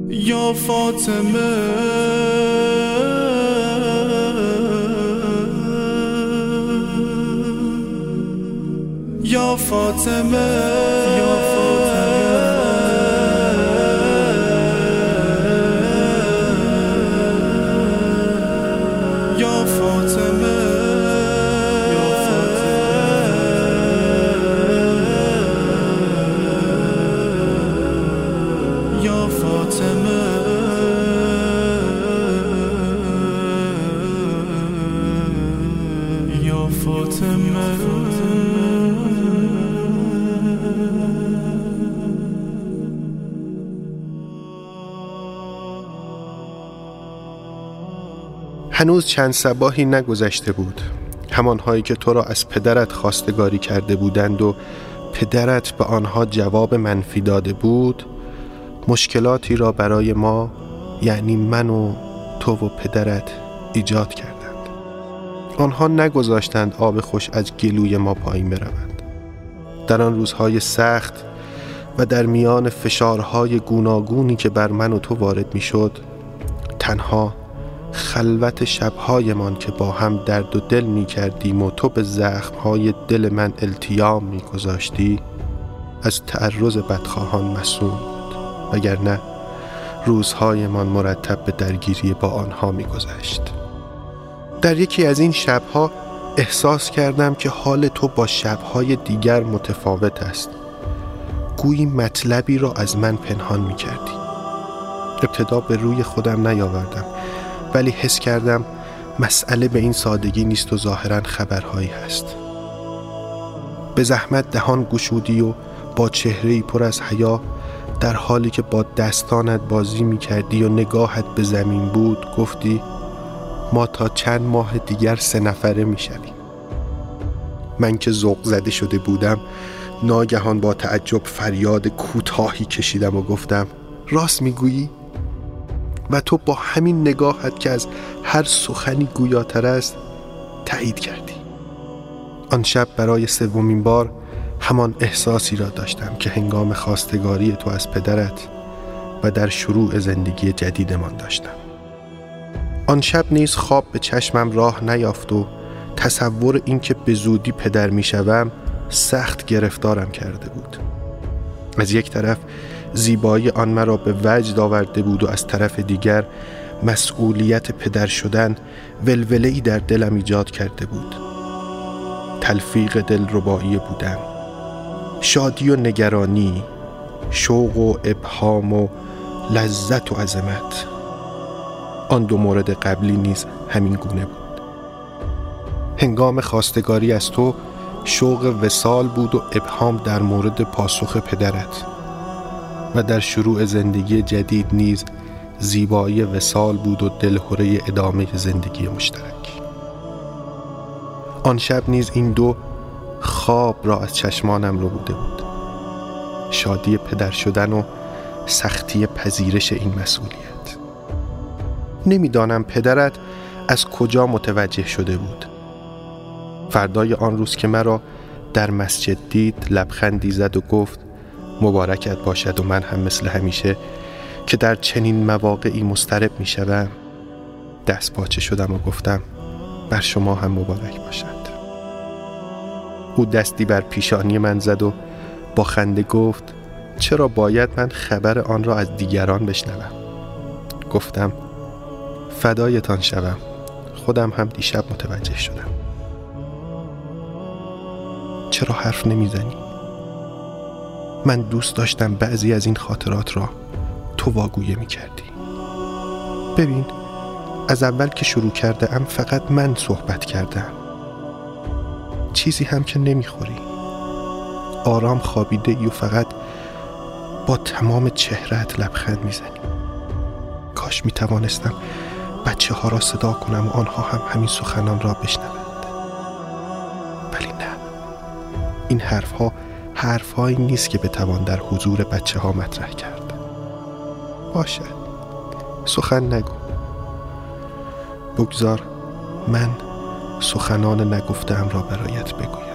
یا فاطمه یا فاطمه یا فاطمه یا فاطمه یا فاطمه هنوز چند صباحی نگذشته بود، همانهایی که تو را از پدرت خواستگاری کرده بودند و پدرت به آنها جواب منفی داده بود، مشکلاتی را برای ما، یعنی من و تو و پدرت، ایجاد کردند. آنها نگذاشتند آب خوش از گلوی ما پایین بروند. در آن روزهای سخت و در میان فشارهای گوناگونی که بر من و تو وارد می شد، تنها خلوت شبهایمان که با هم درد و دل می کردیم و تو به زخمهای دل من التیام می گذاشتی، از تعرض بدخواهان مصون بود، وگرنه روزهایمان مرتب به درگیری با آنها می گذشت. در یکی از این شبها احساس کردم که حال تو با شبهای دیگر متفاوت است. گویی مطلبی را از من پنهان می کردی. ابتدا به روی خودم نیاوردم، ولی حس کردم مسئله به این سادگی نیست و ظاهراً خبرهایی هست. به زحمت دهان گشودی و با چهره‌ای پر از حیا، در حالی که با دستانت بازی می کردی و نگاهت به زمین بود، گفتی ما تا چند ماه دیگر 3 نفره می شویم. من که ذوق زده شده بودم، ناگهان با تعجب فریاد کوتاهی کشیدم و گفتم راست می گویی؟ و تو با همین نگاهت که از هر سخنی گویاتر است تایید کردی. آن شب برای 3مین بار همان احساسی را داشتم که هنگام خواستگاری تو از پدرت و در شروع زندگی جدیدمان داشتم. آن شب نیز خواب به چشمم راه نیافت و تصور این که به زودی پدر می شوم سخت گرفتارم کرده بود. از یک طرف زیبایی آن مرا به وجد آورده بود و از طرف دیگر مسئولیت پدر شدن ولوله‌ای در دلم ایجاد کرده بود. تلفیق دلربایی بودن، شادی و نگرانی، شوق و ابهام و لذت و عظمت. آن 2 مورد قبلی نیز همین گونه بود. هنگام خواستگاری از تو شوق وصال بود و ابهام در مورد پاسخ پدرت، و در شروع زندگی جدید نیز زیبایی وصال بود و دلهره ادامه زندگی مشترک. آن شب نیز این 2 خواب را از چشمانم رو بوده بود: شادی پدر شدن و سختی پذیرش این مسئولیت. نمیدانم پدرت از کجا متوجه شده بود. فردای آن روز که مرا در مسجد دید لبخندی زد و گفت مبارکت باشد، و من هم مثل همیشه که در چنین مواقعی مضطرب می شدم دست پاچه شدم و گفتم بر شما هم مبارک باشد. او دستی بر پیشانی من زد و با خنده گفت چرا باید من خبر آن را از دیگران بشنوم؟ گفتم فدایتان شوم، خودم هم دیشب متوجه شدم. چرا حرف نمیزنی؟ من دوست داشتم بعضی از این خاطرات را تو واگویه میکردی. ببین، از اول که شروع کرده ام فقط من صحبت کردم، چیزی هم که نمیخوری. آرام خوابیده ای و فقط با تمام چهرهت لبخند میزنی. کاش میتوانستم بچه ها را صدا کنم و آنها هم همین سخنان را بشنوند، ولی نه. این حرفهایی نیست که بتوان در حضور بچه ها مطرح کرد. باشد، سخن نگو. بگذار من سخنان نگفته‌ام را برایت بگویم.